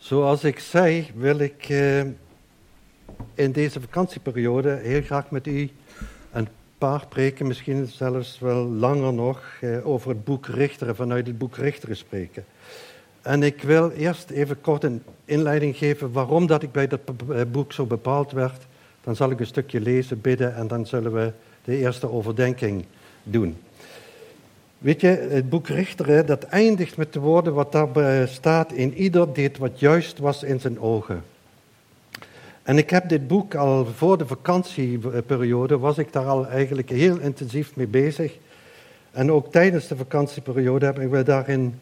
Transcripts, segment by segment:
Zoals ik zei, wil ik in deze vakantieperiode heel graag met u een paar preken, misschien zelfs wel langer nog, over het boek Richteren, vanuit het boek Richteren spreken. En ik wil eerst even kort een inleiding geven waarom dat ik bij dat boek zo bepaald werd. Dan zal ik een stukje lezen, bidden en dan zullen we de eerste overdenking doen. Weet je, het boek Richteren, dat eindigt met de woorden wat daar staat: in ieder deed wat juist was in zijn ogen. En ik heb dit boek al voor de vakantieperiode, was ik daar al eigenlijk heel intensief mee bezig. En ook tijdens de vakantieperiode heb ik me daarin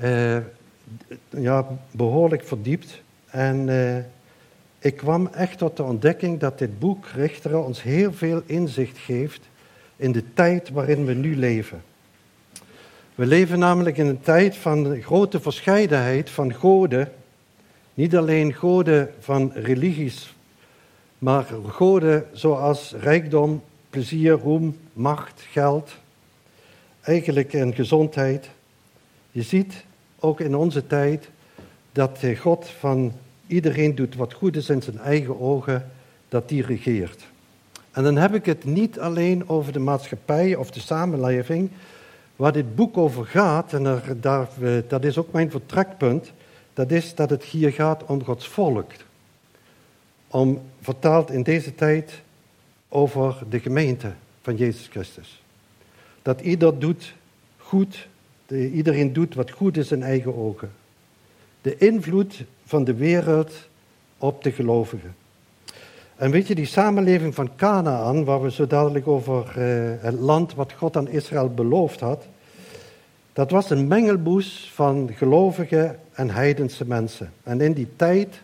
behoorlijk verdiept. En ik kwam echt tot de ontdekking dat dit boek Richteren ons heel veel inzicht geeft in de tijd waarin we nu leven. We leven namelijk in een tijd van grote verscheidenheid van goden. Niet alleen goden van religies, maar goden zoals rijkdom, plezier, roem, macht, geld, eigenlijk en gezondheid. Je ziet ook in onze tijd dat God van iedereen doet wat goed is in zijn eigen ogen, dat die regeert. En dan heb ik het niet alleen over de maatschappij of de samenleving. Waar dit boek over gaat, en dat is ook mijn vertrekpunt, dat is dat het hier gaat om Gods volk. Om, vertaald in deze tijd, over de gemeente van Jezus Christus. Dat iedereen doet wat goed is in eigen ogen. De invloed van de wereld op de gelovigen. En weet je, die samenleving van Kanaan, waar we zo dadelijk over het land wat God aan Israël beloofd had, dat was een mengelmoes van gelovige en heidense mensen. En in die tijd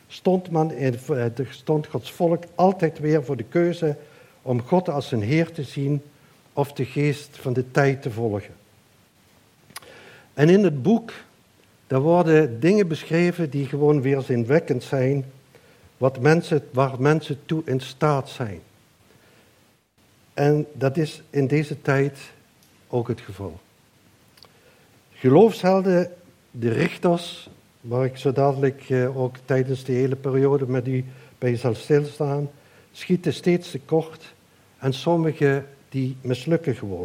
stond Gods volk altijd weer voor de keuze om God als zijn Heer te zien of de geest van de tijd te volgen. En in het boek, daar worden dingen beschreven die gewoon weerzinwekkend zijn, waar mensen toe in staat zijn. En dat is in deze tijd ook het geval. Geloofshelden, de richters, waar ik zo dadelijk ook tijdens de hele periode met u bij zal stilstaan, schieten steeds tekort en sommigen die mislukken gewoon.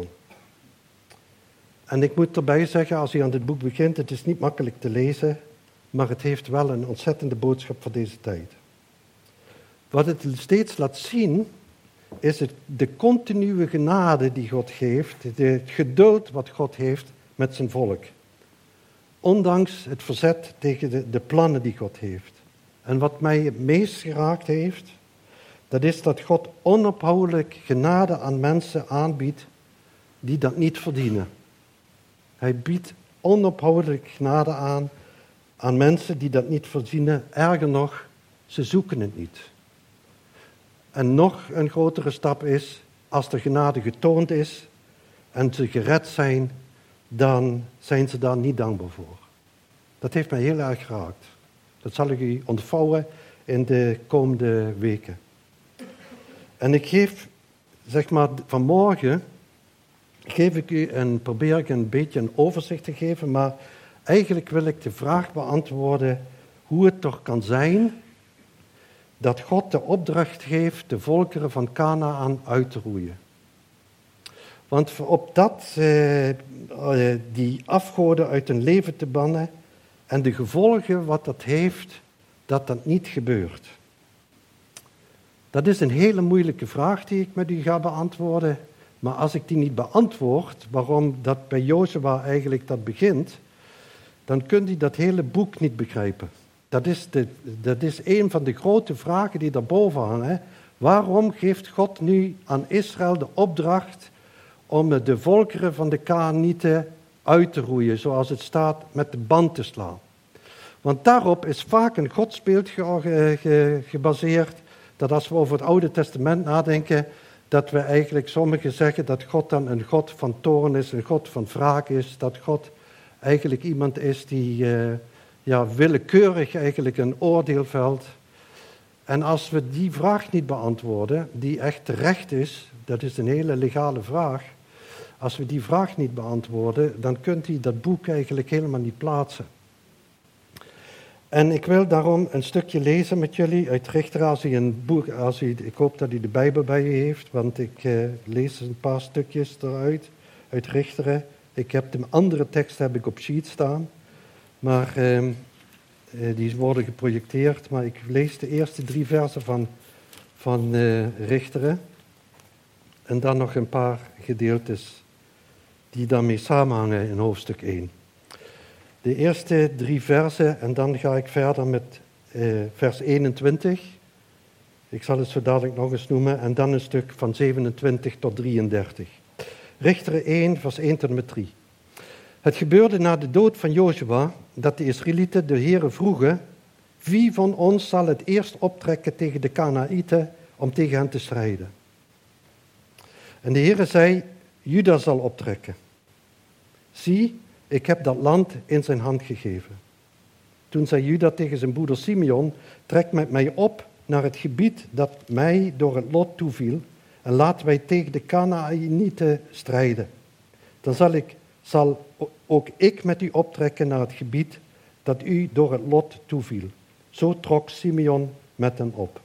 En ik moet erbij zeggen, als u aan dit boek begint, het is niet makkelijk te lezen, maar het heeft wel een ontzettende boodschap voor deze tijd. Wat het steeds laat zien, is de continue genade die God geeft, het geduld wat God heeft met zijn volk. Ondanks het verzet tegen de plannen die God heeft. En wat mij het meest geraakt heeft, dat is dat God onophoudelijk genade aan mensen aanbiedt die dat niet verdienen. Hij biedt onophoudelijk genade aan mensen die dat niet verdienen. Erger nog, ze zoeken het niet. En nog een grotere stap is, als de genade getoond is en ze gered zijn, dan zijn ze daar niet dankbaar voor. Dat heeft mij heel erg geraakt. Dat zal ik u ontvouwen in de komende weken. En ik geef, vanmorgen probeer ik een beetje een overzicht te geven, maar eigenlijk wil ik de vraag beantwoorden hoe het toch kan zijn dat God de opdracht geeft de volkeren van Kanaan uit te roeien. Want op die afgoden uit hun leven te bannen en de gevolgen wat dat heeft, dat niet gebeurt. Dat is een hele moeilijke vraag die ik met u ga beantwoorden. Maar als ik die niet beantwoord, waarom dat bij Jozua eigenlijk dat begint, dan kunt u dat hele boek niet begrijpen. Dat is een van de grote vragen die daarboven hangen. Waarom geeft God nu aan Israël de opdracht om de volkeren van de Kanaanieten uit te roeien, zoals het staat, met de band te slaan? Want daarop is vaak een godsbeeld gebaseerd, dat als we over het Oude Testament nadenken, dat we eigenlijk sommigen zeggen dat God dan een God van toorn is, een God van wraak is, dat God eigenlijk iemand is die willekeurig eigenlijk een oordeel velt. En als we die vraag niet beantwoorden, die echt terecht is, dat is een hele legale vraag. Als we die vraag niet beantwoorden, dan kunt u dat boek eigenlijk helemaal niet plaatsen. En ik wil daarom een stukje lezen met jullie uit Richteren. Ik hoop dat u de Bijbel bij u heeft, want ik lees een paar stukjes eruit, uit Richteren. Ik heb de andere tekst op sheet staan, maar die worden geprojecteerd. Maar ik lees de eerste 3 versen van Richteren en dan nog een paar gedeeltes die daarmee samenhangen in hoofdstuk 1. De eerste 3 versen en dan ga ik verder met vers 21. Ik zal het zo dadelijk nog eens noemen. En dan een stuk van 27 tot 33. Richteren 1, vers 1 tot en met 3. Het gebeurde na de dood van Jozua dat de Israëlieten de Heere vroegen: wie van ons zal het eerst optrekken tegen de Kanaïten om tegen hen te strijden? En de Heere zei: Juda zal optrekken. Zie, ik heb dat land in zijn hand gegeven. Toen zei Juda tegen zijn broeder Simeon: trek met mij op naar het gebied dat mij door het lot toeviel en laten wij tegen de Kanaïnieten strijden. Dan zal ook ik met u optrekken naar het gebied dat u door het lot toeviel. Zo trok Simeon met hen op.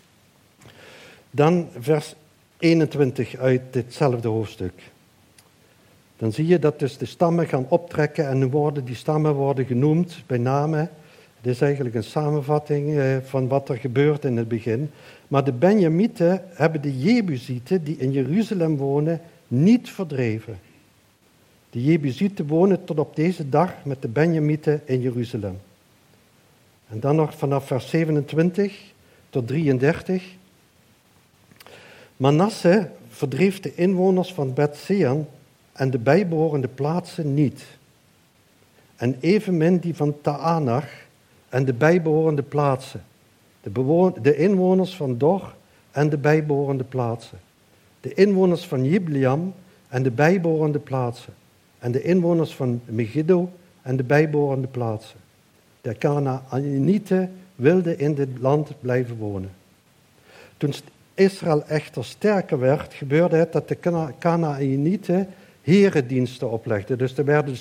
Dan vers 21 uit ditzelfde hoofdstuk. Dan zie je dat dus de stammen gaan optrekken en die stammen worden genoemd bij name. Het is eigenlijk een samenvatting van wat er gebeurt in het begin. Maar de Benjamieten hebben de Jebusieten die in Jeruzalem wonen niet verdreven. De Jebusieten wonen tot op deze dag met de Benjamieten in Jeruzalem. En dan nog vanaf vers 27 tot 33. Manasse verdreef de inwoners van Bet-Sean en de bijbehorende plaatsen niet. En evenmin die van Taanach en de bijbehorende plaatsen. De inwoners van Dor en de bijbehorende plaatsen. De inwoners van Jibleam en de bijbehorende plaatsen. En de inwoners van Megiddo en de bijbehorende plaatsen. De Kanaanieten wilden in dit land blijven wonen. Toen Israël echter sterker werd, gebeurde het dat de Kanaanieten herendiensten oplegden. Dus er werden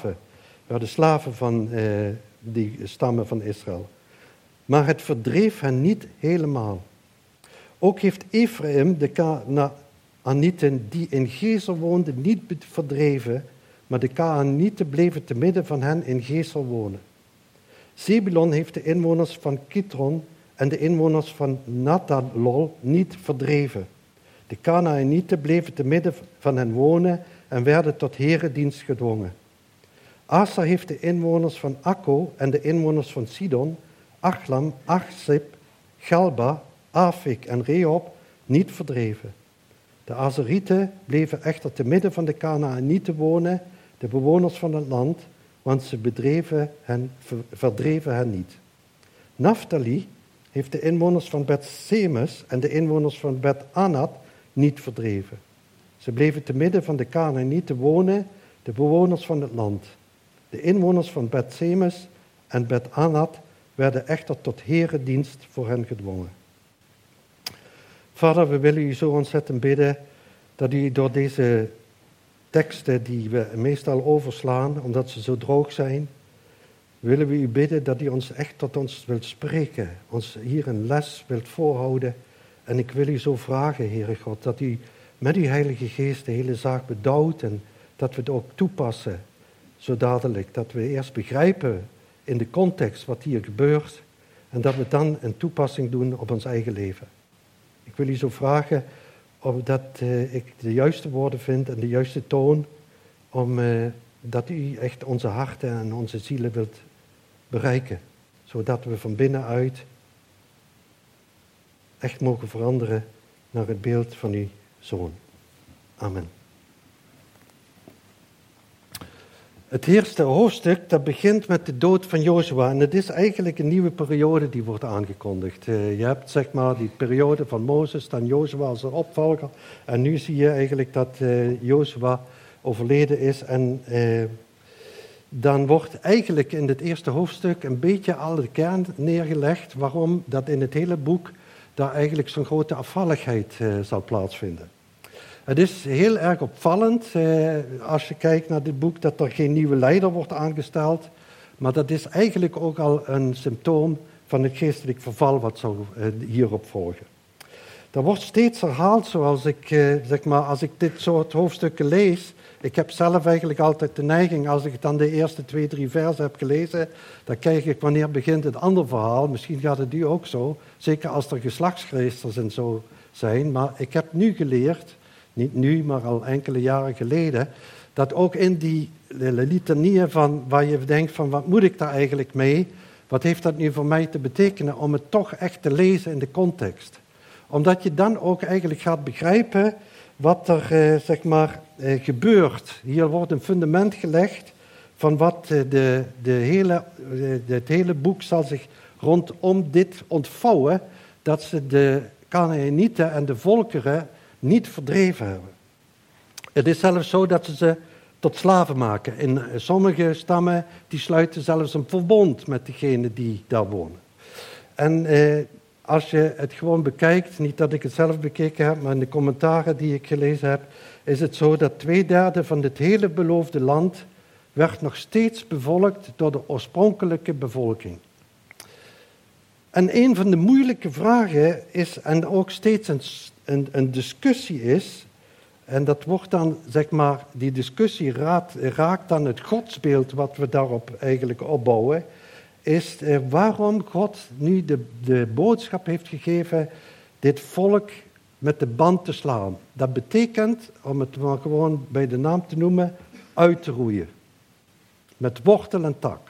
slaven van die stammen van Israël. Maar het verdreef hen niet helemaal. Ook heeft Ephraim de Kanaanieten die in Gezer woonden niet verdreven, maar de Kanaanieten bleven te midden van hen in Gezer wonen. Zebulon heeft de inwoners van Kitron en de inwoners van Natalol niet verdreven. De Kanaanieten bleven te midden van hen wonen en werden tot herendienst gedwongen. Aser heeft de inwoners van Akko en de inwoners van Sidon, Achlam, Achzib, Galba, Afik en Rehob niet verdreven. De Azerieten bleven echter te midden van de Kanaanieten wonen, de bewoners van het land, want ze verdreven hen niet. Naphtali heeft de inwoners van Bet-Semes en de inwoners van Bet-Anat niet verdreven. Ze bleven te midden van de Kanaanieten wonen, de bewoners van het land. De inwoners van Bet-Semes en Bet-Anat werden echter tot herendienst voor hen gedwongen. Vader, we willen u zo ontzettend bidden dat u door deze teksten die we meestal overslaan, omdat ze zo droog zijn, willen we u bidden dat u ons echt tot ons wilt spreken, ons hier een les wilt voorhouden. En ik wil u zo vragen, Heere God, dat u met uw Heilige Geest de hele zaak bedouwt en dat we het ook toepassen, zo dadelijk. Dat we eerst begrijpen in de context wat hier gebeurt en dat we dan een toepassing doen op ons eigen leven. Ik wil u zo vragen dat ik de juiste woorden vind en de juiste toon, dat u echt onze harten en onze zielen wilt bereiken, zodat we van binnenuit echt mogen veranderen naar het beeld van uw Zoon. Amen. Het eerste hoofdstuk dat begint met de dood van Jozua. En het is eigenlijk een nieuwe periode die wordt aangekondigd. Je hebt zeg maar die periode van Mozes, dan Jozua als een opvolger. En nu zie je eigenlijk dat Jozua overleden is. En dan wordt eigenlijk in het eerste hoofdstuk een beetje al de kern neergelegd. Waarom dat in het hele boek daar eigenlijk zo'n grote afvalligheid zal plaatsvinden. Het is heel erg opvallend als je kijkt naar dit boek dat er geen nieuwe leider wordt aangesteld, Maar dat is eigenlijk ook al een symptoom van het geestelijk verval wat zou hierop volgen. Dat wordt steeds herhaald, zoals als ik dit soort hoofdstukken lees. Ik heb zelf eigenlijk altijd de neiging, als ik dan de eerste 2, 3 versen heb gelezen, dan kijk ik wanneer begint het andere verhaal. Misschien gaat het u ook zo, zeker als er geslachtsreesters en zo zijn. Maar ik heb nu geleerd, niet nu, maar al enkele jaren geleden, dat ook in die litanieën van waar je denkt van wat moet ik daar eigenlijk mee? Wat heeft dat nu voor mij te betekenen om het toch echt te lezen in de context? Omdat je dan ook eigenlijk gaat begrijpen wat er gebeurt. Hier wordt een fundament gelegd van wat het hele boek zal zich rondom dit ontvouwen, dat ze de Kanaanieten en de volkeren niet verdreven hebben. Het is zelfs zo dat ze tot slaven maken. In sommige stammen die sluiten zelfs een verbond met degenen die daar wonen. En als je het gewoon bekijkt, niet dat ik het zelf bekeken heb, maar in de commentaren die ik gelezen heb, is het zo dat 2/3 van het hele beloofde land werd nog steeds bevolkt door de oorspronkelijke bevolking. En een van de moeilijke vragen is, en ook steeds een discussie is, en dat wordt dan, die discussie raakt dan het godsbeeld wat we daarop eigenlijk opbouwen, is waarom God nu de boodschap heeft gegeven dit volk met de band te slaan. Dat betekent, om het maar gewoon bij de naam te noemen, uit te roeien. Met wortel en tak.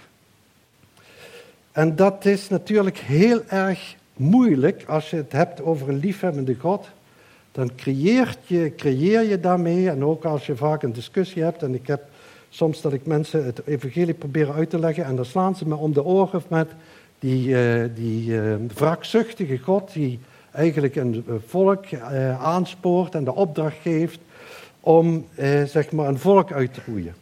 En dat is natuurlijk heel erg moeilijk als je het hebt over een liefhebbende God. Dan creëer je daarmee, en ook als je vaak een discussie hebt, en ik heb soms dat ik mensen het evangelie probeer uit te leggen en dan slaan ze me om de oren met die wraakzuchtige God die eigenlijk een volk aanspoort en de opdracht geeft om een volk uit te roeien.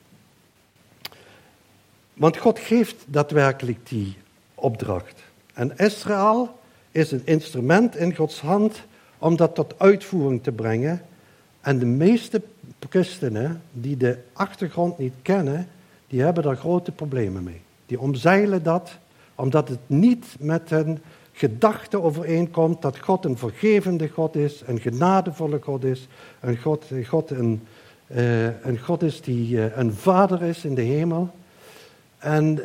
Want God geeft daadwerkelijk die opdracht. En Israël is een instrument in Gods hand om dat tot uitvoering te brengen. En de meeste christenen die de achtergrond niet kennen, die hebben daar grote problemen mee. Die omzeilen dat, omdat het niet met hun gedachte overeenkomt dat God een vergevende God is, een genadevolle God is, een God is die een vader is in de hemel. En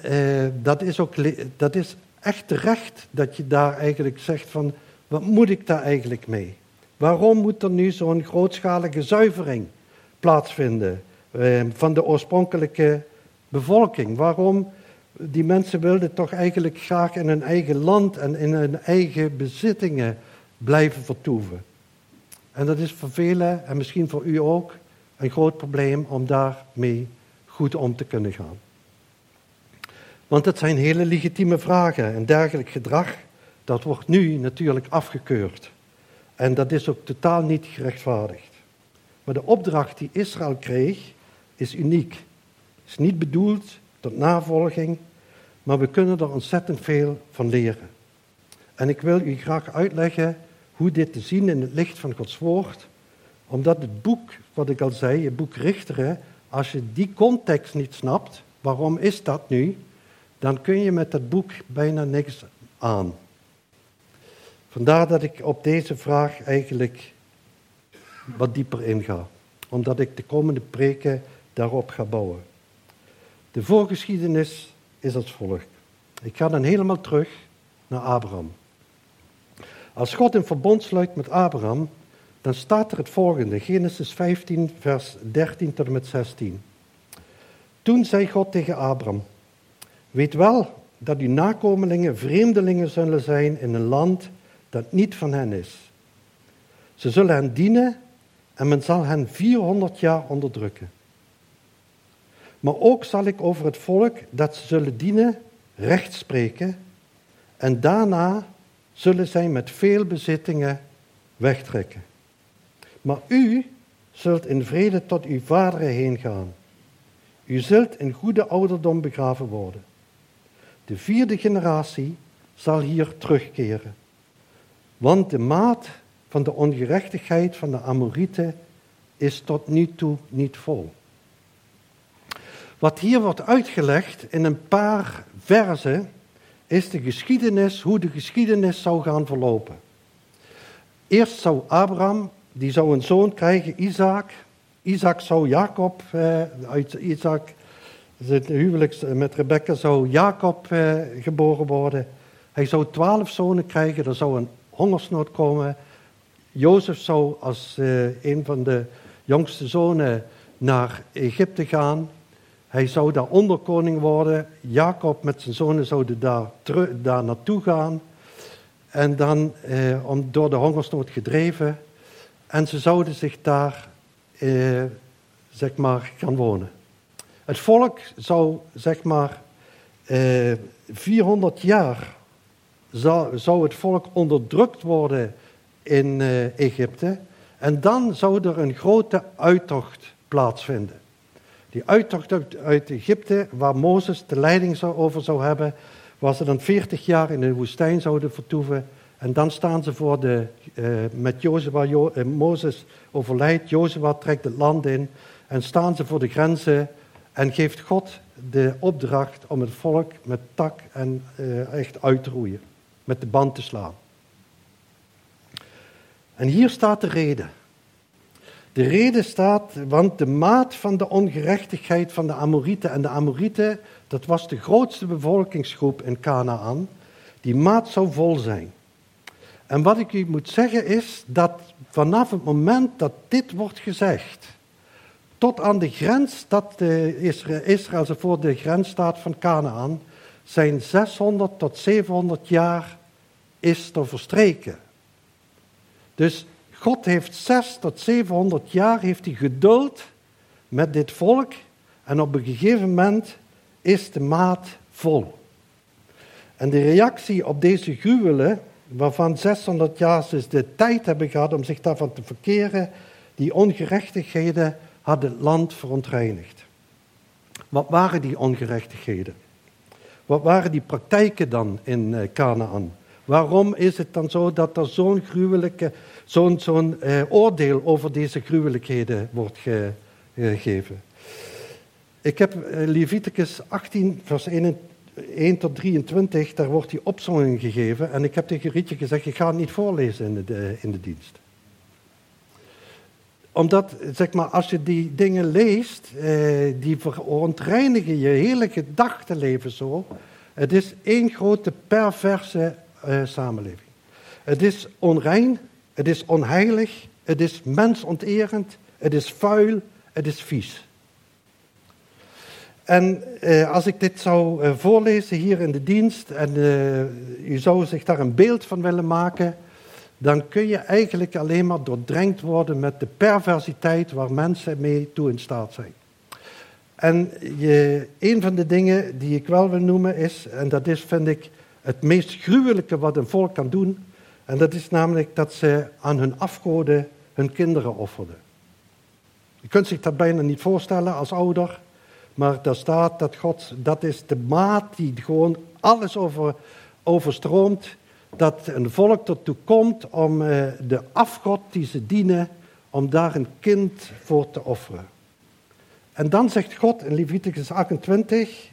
dat is echt terecht dat je daar eigenlijk zegt van, wat moet ik daar eigenlijk mee? Waarom moet er nu zo'n grootschalige zuivering plaatsvinden van de oorspronkelijke bevolking? Waarom? Die mensen wilden toch eigenlijk graag in hun eigen land en in hun eigen bezittingen blijven vertoeven. En dat is voor velen, en misschien voor u ook, een groot probleem om daarmee goed om te kunnen gaan. Want het zijn hele legitieme vragen en dergelijk gedrag, dat wordt nu natuurlijk afgekeurd. En dat is ook totaal niet gerechtvaardigd. Maar de opdracht die Israël kreeg, is uniek. Is niet bedoeld tot navolging, maar we kunnen er ontzettend veel van leren. En ik wil u graag uitleggen hoe dit te zien in het licht van Gods woord, omdat het boek, wat ik al zei, het boek Richteren, als je die context niet snapt, waarom is dat nu, dan kun je met dat boek bijna niks aan. Vandaar dat ik op deze vraag eigenlijk wat dieper inga, omdat ik de komende preken daarop ga bouwen. De voorgeschiedenis is als volgt. Ik ga dan helemaal terug naar Abraham. Als God een verbond sluit met Abraham, dan staat er het volgende, Genesis 15, vers 13 tot en met 16. Toen zei God tegen Abraham, weet wel dat uw nakomelingen vreemdelingen zullen zijn in een land dat niet van hen is. Ze zullen hen dienen en men zal hen 400 jaar onderdrukken. Maar ook zal ik over het volk dat ze zullen dienen recht spreken en daarna zullen zij met veel bezittingen wegtrekken. Maar u zult in vrede tot uw vaderen heen gaan. U zult in goede ouderdom begraven worden. De 4e generatie zal hier terugkeren. Want de maat van de ongerechtigheid van de Amorieten is tot nu toe niet vol. Wat hier wordt uitgelegd in een paar verzen is de geschiedenis, hoe de geschiedenis zou gaan verlopen. Eerst zou Abraham, die zou een zoon krijgen, Isaac. Isaac zou Jacob, uit Isaac, het huwelijk met Rebekka, zou Jacob geboren worden. Hij zou 12 zonen krijgen, er zou een hongersnood komen. Jozef zou als een van de jongste zonen naar Egypte gaan. Hij zou daar onderkoning worden. Jacob met zijn zonen zouden daar naartoe gaan. En dan door de hongersnood gedreven. En ze zouden zich daar, gaan wonen. Het volk zou, 400 jaar zou het volk onderdrukt worden in Egypte. En dan zou er een grote uittocht plaatsvinden. Die uittocht uit Egypte, waar Mozes de leiding over zou hebben, waar ze dan 40 jaar in de woestijn zouden vertoeven. En dan staan ze met Jozua, Mozes overlijdt, Jozua trekt het land in. En staan ze voor de grenzen en geeft God de opdracht om het volk met tak en echt uit te roeien. Met de band te slaan. En hier staat de reden. De reden staat, want de maat van de ongerechtigheid van de Amorieten. En de Amorieten, dat was de grootste bevolkingsgroep in Kanaan. Die maat zou vol zijn. En wat ik u moet zeggen is, dat vanaf het moment dat dit wordt gezegd, tot aan de grens, dat Israël voor de grens staat van Kanaan, zijn 600 tot 700 jaar is er verstreken. Dus God heeft 600 tot 700 jaar heeft hij geduld met dit volk. En op een gegeven moment is de maat vol. En de reactie op deze gruwelen, waarvan 600 jaar ze de tijd hebben gehad om zich daarvan te verkeren, die ongerechtigheden hadden het land verontreinigd. Wat waren die ongerechtigheden? Wat waren die praktijken dan in Kanaan? Waarom is het dan zo dat er zo'n oordeel over deze gruwelijkheden wordt gegeven? Ik heb Leviticus 18, vers 1 tot 23, daar wordt die opsomming gegeven. En ik heb tegen Rietje gezegd, ik ga het niet voorlezen in de dienst. Omdat, als je die dingen leest, die verontreinigen je hele gedachtenleven zo. Het is één grote perverse samenleving. Het is onrein, het is onheilig, het is mensonterend, het is vuil, het is vies. En als ik dit zou voorlezen hier in de dienst en u zou zich daar een beeld van willen maken, dan kun je eigenlijk alleen maar doordrenkt worden met de perversiteit waar mensen mee toe in staat zijn. En een van de dingen die ik wel wil noemen is, en dat is, vind ik, het meest gruwelijke wat een volk kan doen, en dat is namelijk dat ze aan hun afgoden hun kinderen offerden. Je kunt zich dat bijna niet voorstellen als ouder, maar daar staat dat God, dat is de maat die gewoon alles overstroomt, dat een volk ertoe komt om de afgod die ze dienen, om daar een kind voor te offeren. En dan zegt God in Leviticus 28,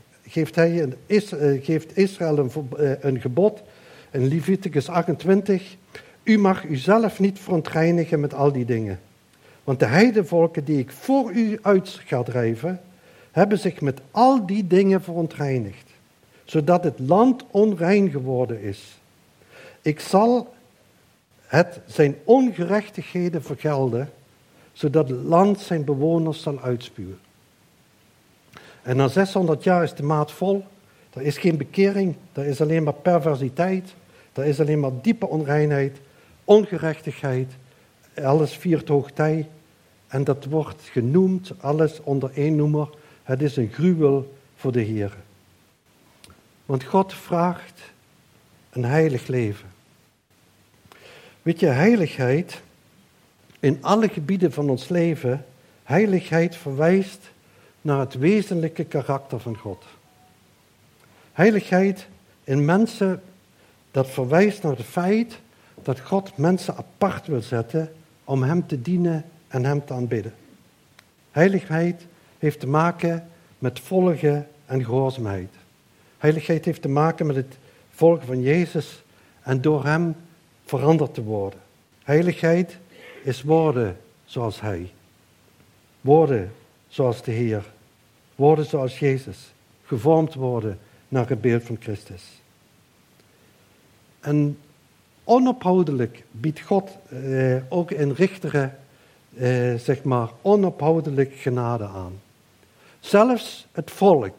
geeft Israël een gebod. In Leviticus 28, u mag uzelf niet verontreinigen met al die dingen. Want de heidenvolken die ik voor u uit ga drijven, hebben zich met al die dingen verontreinigd, zodat het land onrein geworden is. Ik zal zijn ongerechtigheden vergelden, zodat het land zijn bewoners zal uitspuwen. En na 600 jaar is de maat vol. Er is geen bekering, er is alleen maar perversiteit. Er is alleen maar diepe onreinheid, ongerechtigheid. Alles viert hoogtij. En dat wordt genoemd, alles onder één noemer. Het is een gruwel voor de Heer. Want God vraagt een heilig leven. Weet je, heiligheid in alle gebieden van ons leven, heiligheid verwijst naar het wezenlijke karakter van God. Heiligheid in mensen, dat verwijst naar het feit dat God mensen apart wil zetten om hem te dienen en hem te aanbidden. Heiligheid heeft te maken met volgen en gehoorzaamheid. Heiligheid heeft te maken met het volgen van Jezus en door hem veranderd te worden. Heiligheid is worden zoals Hij. Worden zoals de Heer. Worden zoals Jezus. Gevormd worden naar het beeld van Christus. En onophoudelijk biedt God ook in Richteren, onophoudelijk genade aan. Zelfs het volk.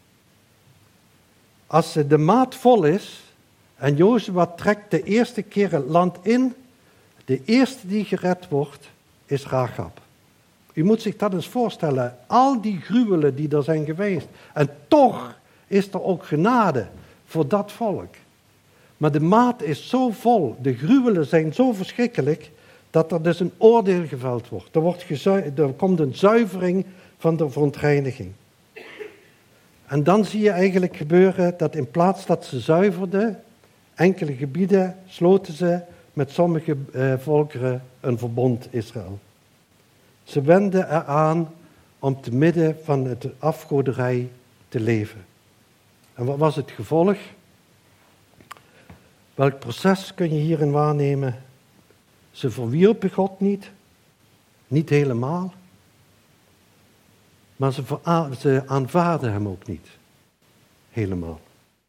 Als de maat vol is en Jozua trekt de eerste keer het land in, de eerste die gered wordt is Rachab. U moet zich dat eens voorstellen, al die gruwelen die er zijn geweest. En toch is er ook genade voor dat volk. Maar de maat is zo vol, de gruwelen zijn zo verschrikkelijk, dat er dus een oordeel geveld wordt. Er komt een zuivering van de verontreiniging. En dan zie je eigenlijk gebeuren dat in plaats dat ze zuiverden, enkele gebieden sloten ze met sommige volkeren een verbond Israël. Ze wenden eraan om te midden van het afgoderij te leven. En wat was het gevolg? Welk proces kun je hierin waarnemen? Ze verwierpen God niet helemaal. Maar ze aanvaarden hem ook niet helemaal.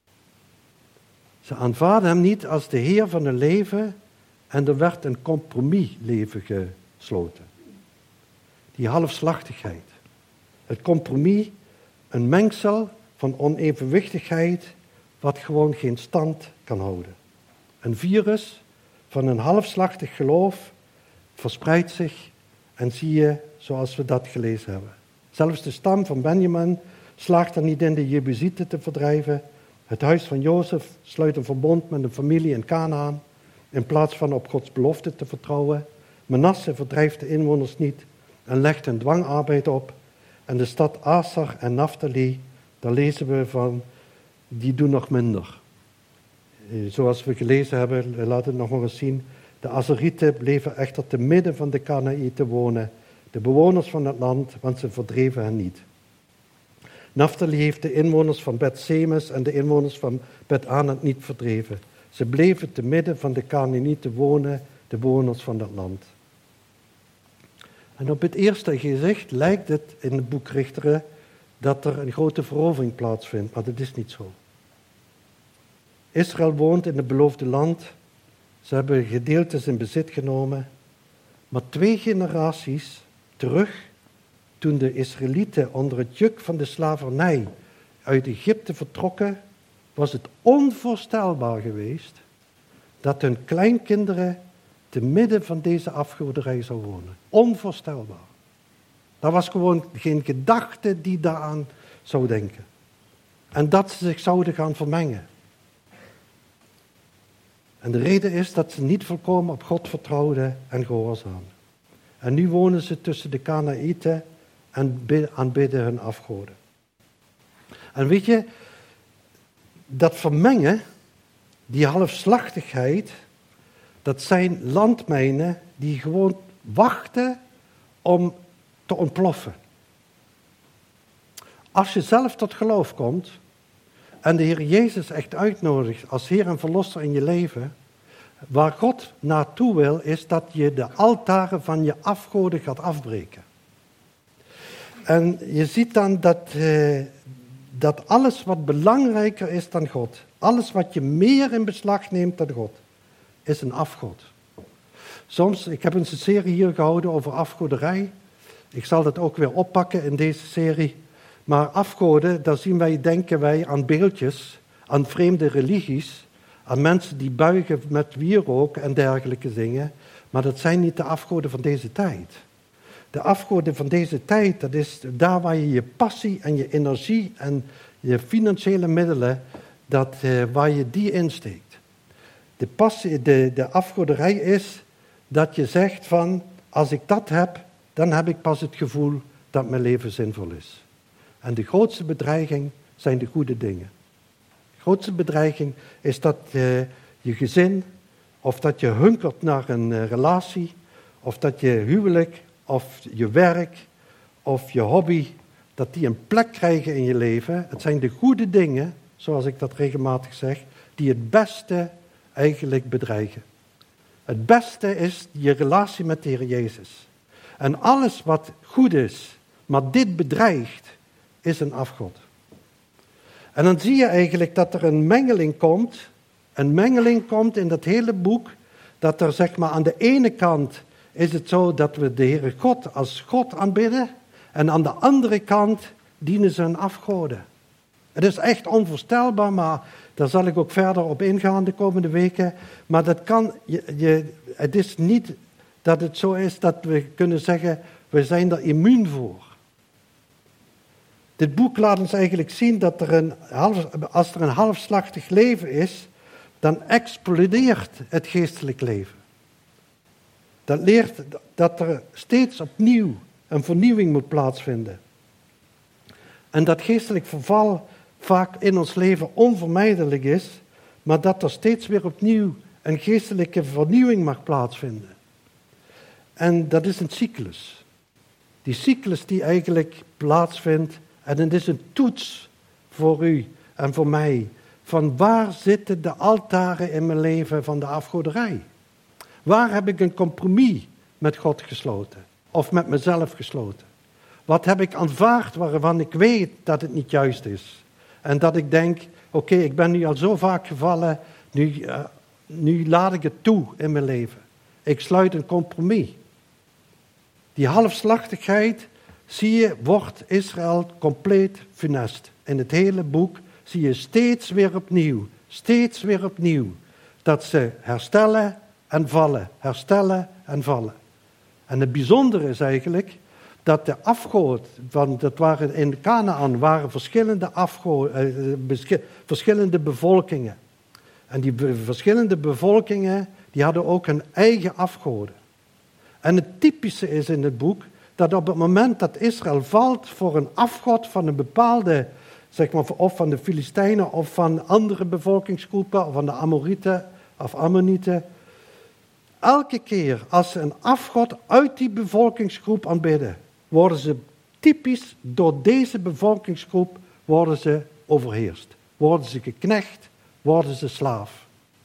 Ze aanvaarden hem niet als de Heer van hun leven en er werd een compromisleven gesloten. Die halfslachtigheid. Het compromis, een mengsel van onevenwichtigheid wat gewoon geen stand kan houden. Een virus van een halfslachtig geloof verspreidt zich en zie je zoals we dat gelezen hebben. Zelfs de stam van Benjamin slaagt er niet in de Jebusieten te verdrijven. Het huis van Jozef sluit een verbond met een familie in Kanaan in plaats van op Gods belofte te vertrouwen. Manasse verdrijft de inwoners niet en legt een dwangarbeid op. En de stad Aser en Naphtali, daar lezen we van, die doen nog minder. Zoals we gelezen hebben, laat het nog maar eens zien. De Azerieten bleven echter te midden van de Kanaïten wonen, de bewoners van het land, want ze verdreven hen niet. Naphtali heeft de inwoners van Bet-Semes en de inwoners van Bet-Anat niet verdreven. Ze bleven te midden van de Kanaïten wonen, de bewoners van dat land. En op het eerste gezicht lijkt het in het boek Richteren dat er een grote verovering plaatsvindt, maar dat is niet zo. Israël woont in het beloofde land. Ze hebben gedeeltes in bezit genomen. Maar 2 generaties terug, toen de Israëlieten onder het juk van de slavernij uit Egypte vertrokken, was het onvoorstelbaar geweest dat hun kleinkinderen te midden van deze afgoderij zou wonen. Onvoorstelbaar. Daar was gewoon geen gedachte die daaraan zou denken. En dat ze zich zouden gaan vermengen. En de reden is dat ze niet volkomen op God vertrouwden en gehoorzaamden. En nu wonen ze tussen de Kanaïten en aanbidden hun afgoden. En weet je, dat vermengen, die halfslachtigheid, dat zijn landmijnen die gewoon wachten om te ontploffen. Als je zelf tot geloof komt en de Heer Jezus echt uitnodigt als Heer en Verlosser in je leven, waar God naartoe wil, is dat je de altaren van je afgoden gaat afbreken. En je ziet dan dat alles wat belangrijker is dan God, alles wat je meer in beslag neemt dan God, is een afgod. Soms, ik heb een serie hier gehouden over afgoderij. Ik zal dat ook weer oppakken in deze serie. Maar afgoden, daar denken wij aan beeldjes, aan vreemde religies, aan mensen die buigen met wierook en dergelijke dingen. Maar dat zijn niet de afgoden van deze tijd. De afgoden van deze tijd, dat is daar waar je je passie en je energie en je financiële middelen, waar je die insteekt. De afgoderij is dat je zegt van, als ik dat heb, dan heb ik pas het gevoel dat mijn leven zinvol is. En de grootste bedreiging zijn de goede dingen. De grootste bedreiging is dat je gezin, of dat je hunkert naar een relatie, of dat je huwelijk, of je werk, of je hobby, dat die een plek krijgen in je leven. Het zijn de goede dingen, zoals ik dat regelmatig zeg, die het beste eigenlijk bedreigen. Het beste is je relatie met de Heer Jezus. En alles wat goed is, maar dit bedreigt, is een afgod. En dan zie je eigenlijk dat er een mengeling komt in dat hele boek, dat er zeg maar aan de ene kant is het zo dat we de Heere God als God aanbidden, en aan de andere kant dienen ze een afgoden. Het is echt onvoorstelbaar, maar daar zal ik ook verder op ingaan de komende weken. Maar dat kan, het is niet dat het zo is dat we kunnen zeggen, we zijn er immuun voor. Dit boek laat ons eigenlijk zien dat als er een halfslachtig leven is, dan explodeert het geestelijk leven. Dat leert dat er steeds opnieuw een vernieuwing moet plaatsvinden. En dat geestelijk verval vaak in ons leven onvermijdelijk is, maar dat er steeds weer opnieuw een geestelijke vernieuwing mag plaatsvinden. En dat is een cyclus. Die cyclus die eigenlijk plaatsvindt, en het is een toets voor u en voor mij, van waar zitten de altaren in mijn leven van de afgoderij? Waar heb ik een compromis met God gesloten? Of met mezelf gesloten? Wat heb ik aanvaard waarvan ik weet dat het niet juist is? En dat ik denk, oké, ik ben nu al zo vaak gevallen, nu laat ik het toe in mijn leven. Ik sluit een compromis. Die halfslachtigheid, zie je, wordt Israël compleet funest. In het hele boek zie je steeds weer opnieuw, dat ze herstellen en vallen, herstellen en vallen. En het bijzondere is eigenlijk dat de afgod, dat waren in Kanaan waren verschillende bevolkingen. En die verschillende bevolkingen, die hadden ook hun eigen afgoden. En het typische is in het boek, dat op het moment dat Israël valt voor een afgod van een bepaalde, zeg maar, of van de Filistijnen of van andere bevolkingsgroepen, of van de Amorieten of Ammonieten, elke keer als ze een afgod uit die bevolkingsgroep aanbidden, worden ze typisch door deze bevolkingsgroep worden ze overheerst. Worden ze geknecht, worden ze slaaf.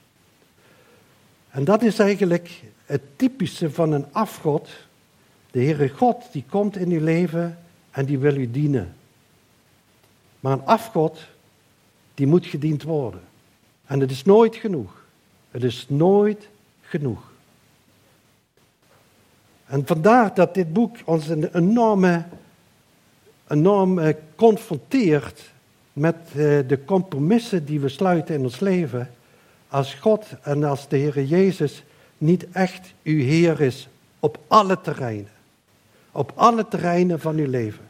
En dat is eigenlijk het typische van een afgod. De Heere God die komt in uw leven en die wil u dienen. Maar een afgod die moet gediend worden. En het is nooit genoeg. Het is nooit genoeg. En vandaar dat dit boek ons enorm confronteert met de compromissen die we sluiten in ons leven. Als God en als de Heer Jezus niet echt uw Heer is op alle terreinen. Op alle terreinen van uw leven.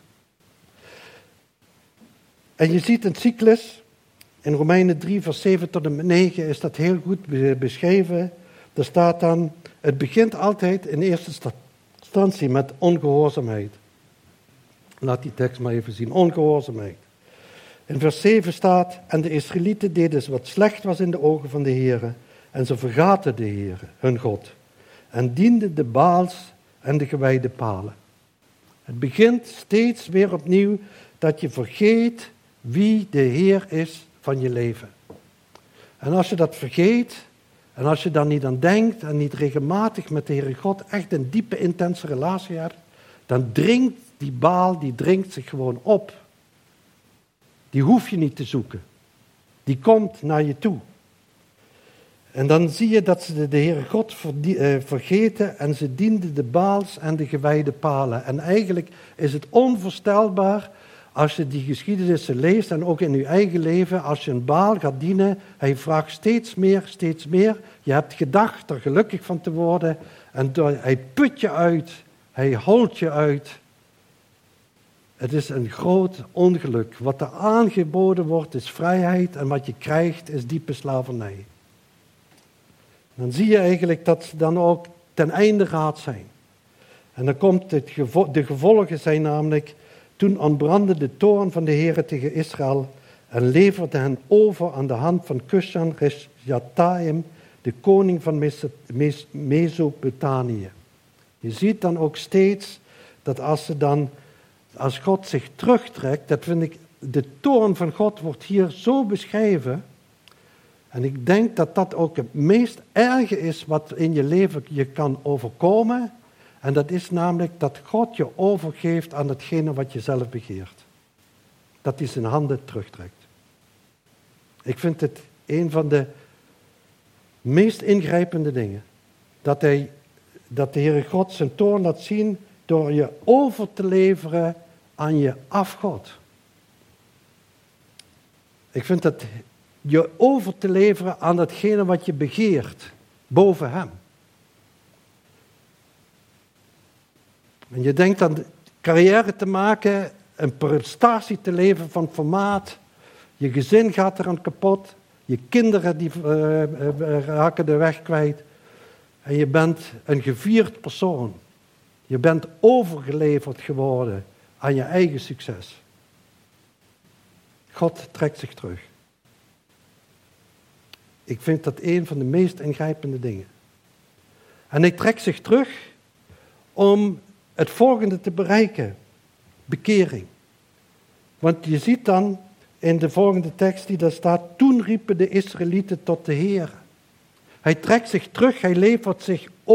En je ziet een cyclus. In Romeinen 3 vers 7 tot en met 9 is dat heel goed beschreven. Er staat dan, het begint altijd in eerste instantie met ongehoorzaamheid. Laat die tekst maar even zien. Ongehoorzaamheid. In vers 7 staat, en de Israëlieten deden wat slecht was in de ogen van de Heere. En ze vergaten de Heere, hun God. En dienden de Baals en de gewijde palen. Het begint steeds weer opnieuw dat je vergeet wie de Heer is van je leven. En als je dat vergeet, en als je daar niet aan denkt en niet regelmatig met de Heere God echt een diepe, intense relatie hebt, dan dringt die Baal, die dringt zich gewoon op. Die hoef je niet te zoeken. Die komt naar je toe. En dan zie je dat ze de Heere God vergeten en ze dienden de Baals en de gewijde palen. En eigenlijk is het onvoorstelbaar als je die geschiedenissen leest en ook in je eigen leven, als je een Baal gaat dienen, hij vraagt steeds meer, steeds meer. Je hebt gedacht er gelukkig van te worden en hij put je uit, hij holt je uit. Het is een groot ongeluk. Wat er aangeboden wordt is vrijheid en wat je krijgt is diepe slavernij. Dan zie je eigenlijk dat ze dan ook ten einde raad zijn. En dan komt de gevolgen zijn namelijk, toen ontbrandde de toorn van de Heere tegen Israël en leverde hen over aan de hand van Cushan-Rishathaim, de koning van Mesopotamië. Je ziet dan ook steeds dat als ze dan als God zich terugtrekt, dat vind ik, de toorn van God wordt hier zo beschreven. En ik denk dat dat ook het meest erge is wat in je leven je kan overkomen. En dat is namelijk dat God je overgeeft aan hetgene wat je zelf begeert. Dat hij zijn handen terugtrekt. Ik vind het een van de meest ingrijpende dingen. Dat de Heere God zijn toorn laat zien door je over te leveren aan je afgod. Ik vind dat je over te leveren aan datgene wat je begeert, boven hem. En je denkt aan carrière te maken, een prestatie te leveren van formaat. Je gezin gaat eraan kapot. Je kinderen die raken de weg kwijt. En je bent een gevierd persoon. Je bent overgeleverd geworden aan je eigen succes. God trekt zich terug. Ik vind dat een van de meest ingrijpende dingen. En hij trekt zich terug om het volgende te bereiken. Bekering. Want je ziet dan in de volgende tekst die daar staat, toen riepen de Israëlieten tot de Heer. Hij trekt zich terug, hij levert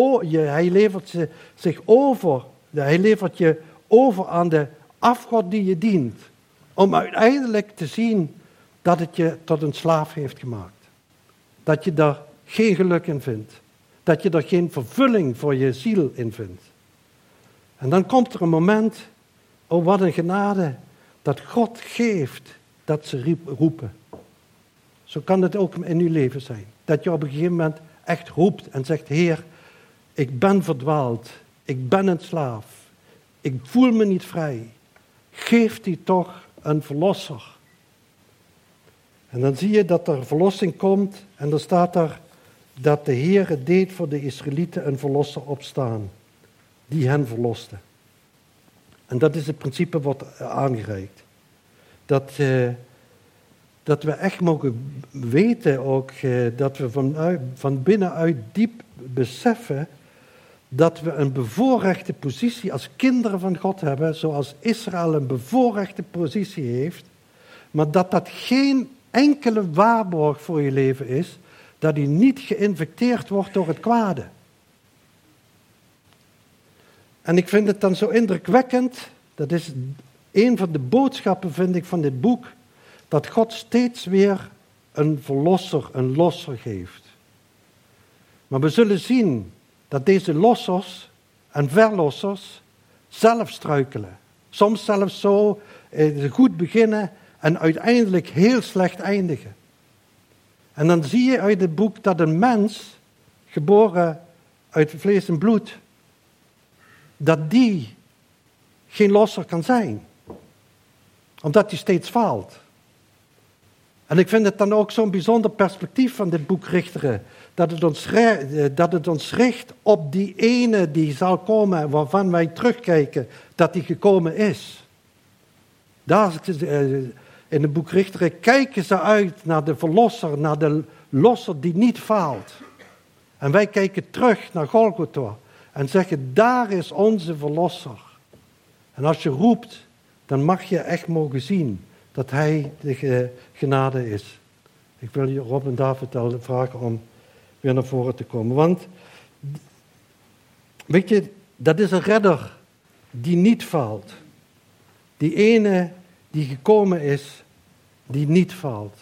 je over aan de afgod die je dient. Om uiteindelijk te zien dat het je tot een slaaf heeft gemaakt. Dat je daar geen geluk in vindt. Dat je er geen vervulling voor je ziel in vindt. En dan komt er een moment, oh wat een genade, dat God geeft dat ze roepen. Zo kan het ook in uw leven zijn. Dat je op een gegeven moment echt roept en zegt, Heer, ik ben verdwaald. Ik ben een slaaf. Ik voel me niet vrij. Geeft u toch een verlosser. En dan zie je dat er verlossing komt en dan staat er dat de Heere deed voor de Israëlieten een verlosser opstaan. Die hen verloste. En dat is het principe wat aangereikt. Dat we echt mogen weten ook, dat we van binnenuit diep beseffen dat we een bevoorrechte positie als kinderen van God hebben, zoals Israël een bevoorrechte positie heeft, maar dat dat geen enkele waarborg voor je leven is, dat die niet geïnfecteerd wordt door het kwade. En ik vind het dan zo indrukwekkend, dat is een van de boodschappen, vind ik, van dit boek, dat God steeds weer een verlosser, een losser geeft. Maar we zullen zien dat deze lossers en verlossers zelf struikelen. Soms zelfs zo goed beginnen en uiteindelijk heel slecht eindigen. En dan zie je uit het boek dat een mens, geboren uit vlees en bloed, dat die geen losser kan zijn. Omdat hij steeds faalt. En ik vind het dan ook zo'n bijzonder perspectief van dit boek Richteren. Dat het ons richt op die ene die zal komen, waarvan wij terugkijken dat die gekomen is. Daar in het boek Richteren kijken ze uit naar de verlosser, naar de losser die niet faalt. En wij kijken terug naar Golgotha en zeggen, daar is onze verlosser. En als je roept, dan mag je echt mogen zien dat hij de genade is. Ik wil je Rob en David al vragen om weer naar voren te komen. Want, weet je, dat is een redder die niet faalt. Die ene die gekomen is, die niet faalt.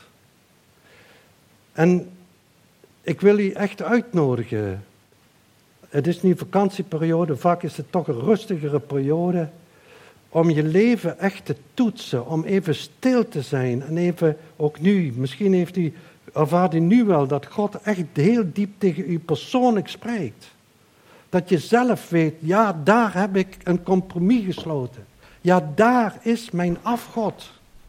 En ik wil u echt uitnodigen. Het is nu vakantieperiode, vaak is het toch een rustigere periode. Om je leven echt te toetsen, om even stil te zijn. En even, ook nu, misschien ervaart u nu wel dat God echt heel diep tegen u persoonlijk spreekt. Dat je zelf weet, ja, daar heb ik een compromis gesloten. Ja, daar is mijn afgod.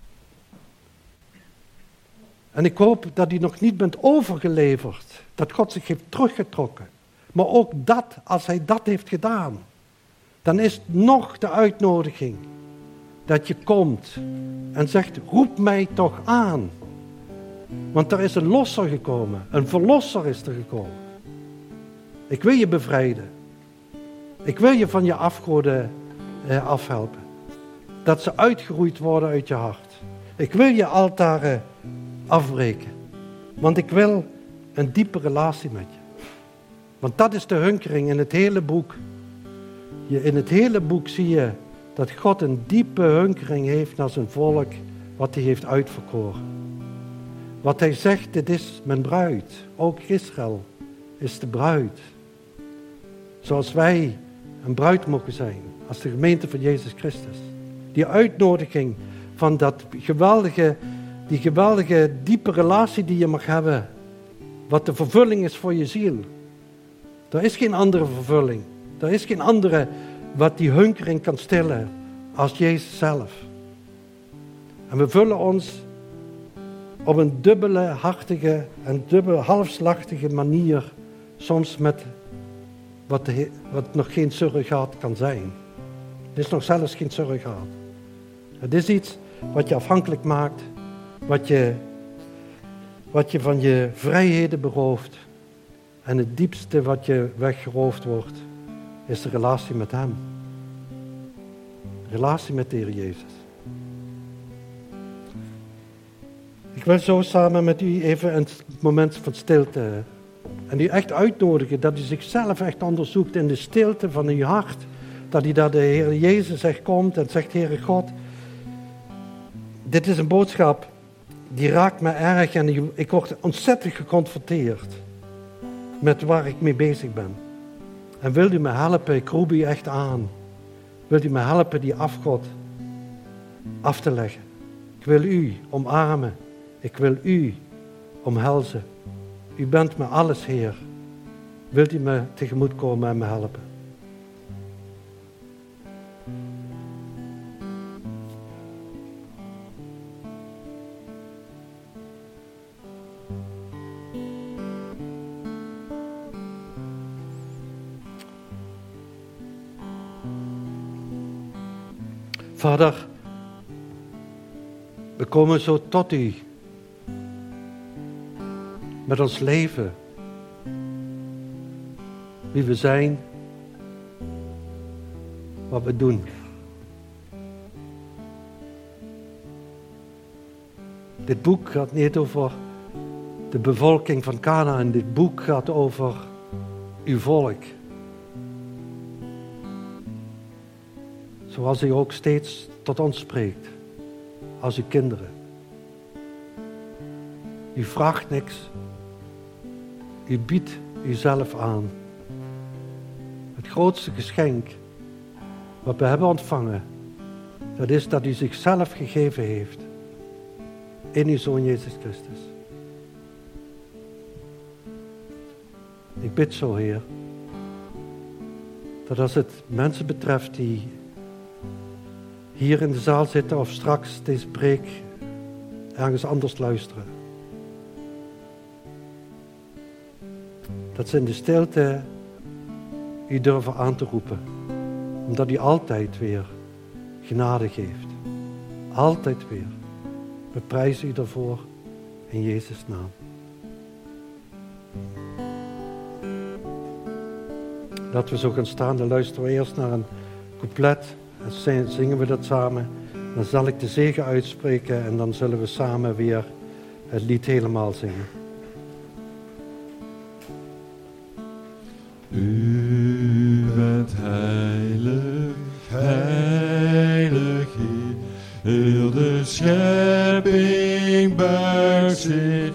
En ik hoop dat u nog niet bent overgeleverd. Dat God zich heeft teruggetrokken. Maar ook dat, als hij dat heeft gedaan, dan is het nog de uitnodiging dat je komt en zegt, roep mij toch aan. Want er is een losser gekomen, een verlosser is er gekomen. Ik wil je bevrijden. Ik wil je van je afgoden afhelpen. dat ze uitgeroeid worden uit je hart. Ik wil je altaren afbreken. Want ik wil een diepe relatie met je. Want dat is de hunkering in het hele boek. In het hele boek zie je dat God een diepe hunkering heeft naar zijn volk, wat hij heeft uitverkoren. Wat hij zegt, dit is mijn bruid. Ook Israël is de bruid. Zoals wij een bruid mogen zijn, als de gemeente van Jezus Christus. Die uitnodiging van die geweldige diepe relatie die je mag hebben. Wat de vervulling is voor je ziel. Er is geen andere vervulling. Er is geen andere wat die hunkering kan stillen als Jezus zelf. En we vullen ons op een dubbelhartige en halfslachtige manier soms met wat nog geen surrogaat kan zijn. Het is nog zelfs geen surrogaat. Het is iets wat je afhankelijk maakt, wat je van je vrijheden berooft. En het diepste wat je weggeroofd wordt, is de relatie met Hem. De relatie met de Heer Jezus. Ik wil zo samen met u even een moment van stilte. En u echt uitnodigen dat u zichzelf echt onderzoekt in de stilte van uw hart. Dat u daar de Heer Jezus echt komt en zegt, Heere God, dit is een boodschap die raakt me erg en ik word ontzettend geconfronteerd met waar ik mee bezig ben. En wilt u me helpen, ik roep u echt aan. Wilt u me helpen die afgod af te leggen. Ik wil u omarmen. Ik wil u omhelzen. U bent me alles, Heer. Wilt u me tegemoetkomen en me helpen? Vader, we komen zo tot u. Met ons leven. Wie we zijn. Wat we doen. Dit boek gaat niet over de bevolking van Kanaan. Dit boek gaat over uw volk. Zoals u ook steeds tot ons spreekt. Als uw kinderen. U vraagt niks. U biedt uzelf aan. Het grootste geschenk wat we hebben ontvangen, dat is dat u zichzelf gegeven heeft in uw Zoon Jezus Christus. Ik bid zo, Heer, dat als het mensen betreft die hier in de zaal zitten of straks deze preek ergens anders luisteren, dat ze in de stilte u durven aan te roepen. Omdat u altijd weer genade geeft. Altijd weer. We prijzen u daarvoor in Jezus' naam. Laten we zo gaan staan. Dan luisteren we eerst naar een couplet. En zingen we dat samen. Dan zal ik de zegen uitspreken. En dan zullen we samen weer het lied helemaal zingen. U bent heilig, heilig Heer. Heel de schepping buigt zich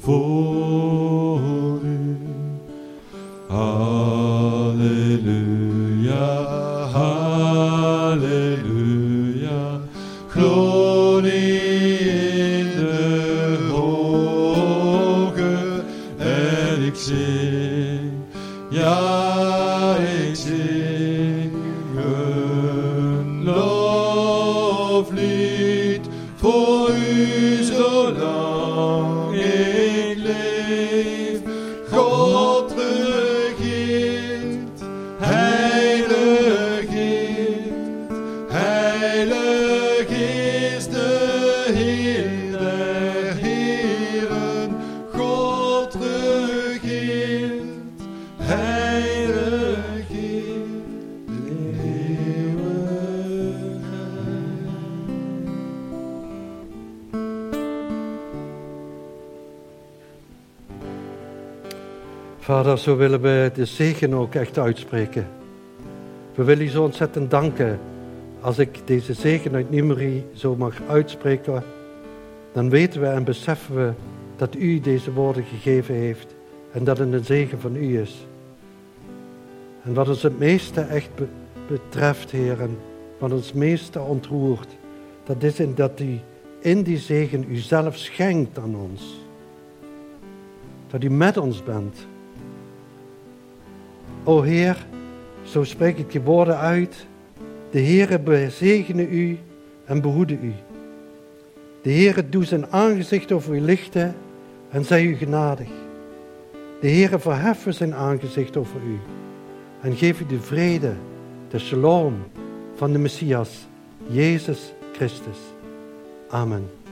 voor u. Halleluja, halleluja. Glorie in de hoge. En ik zing, ja, ik zing een loflied voor u zolang ik leef. God regeert, heilig is de Heer der Heren. God regeert, heilig is. Vader, zo willen we de zegen ook echt uitspreken. We willen u zo ontzettend danken. Als ik deze zegen uit Numeri zo mag uitspreken, dan weten we en beseffen we dat u deze woorden gegeven heeft en dat het een zegen van u is. En wat ons het meeste echt betreft, Heer, en wat ons het meeste ontroert, dat is dat u in die zegen u zelf schenkt aan ons. Dat u met ons bent. O Heer, zo spreek ik die woorden uit. De Heere bezegene u en behoede u. De Heere doe zijn aangezicht over u lichten en zij u genadig. De Heere verheffen zijn aangezicht over u en geef u de vrede, de shalom van de Messias, Jezus Christus. Amen.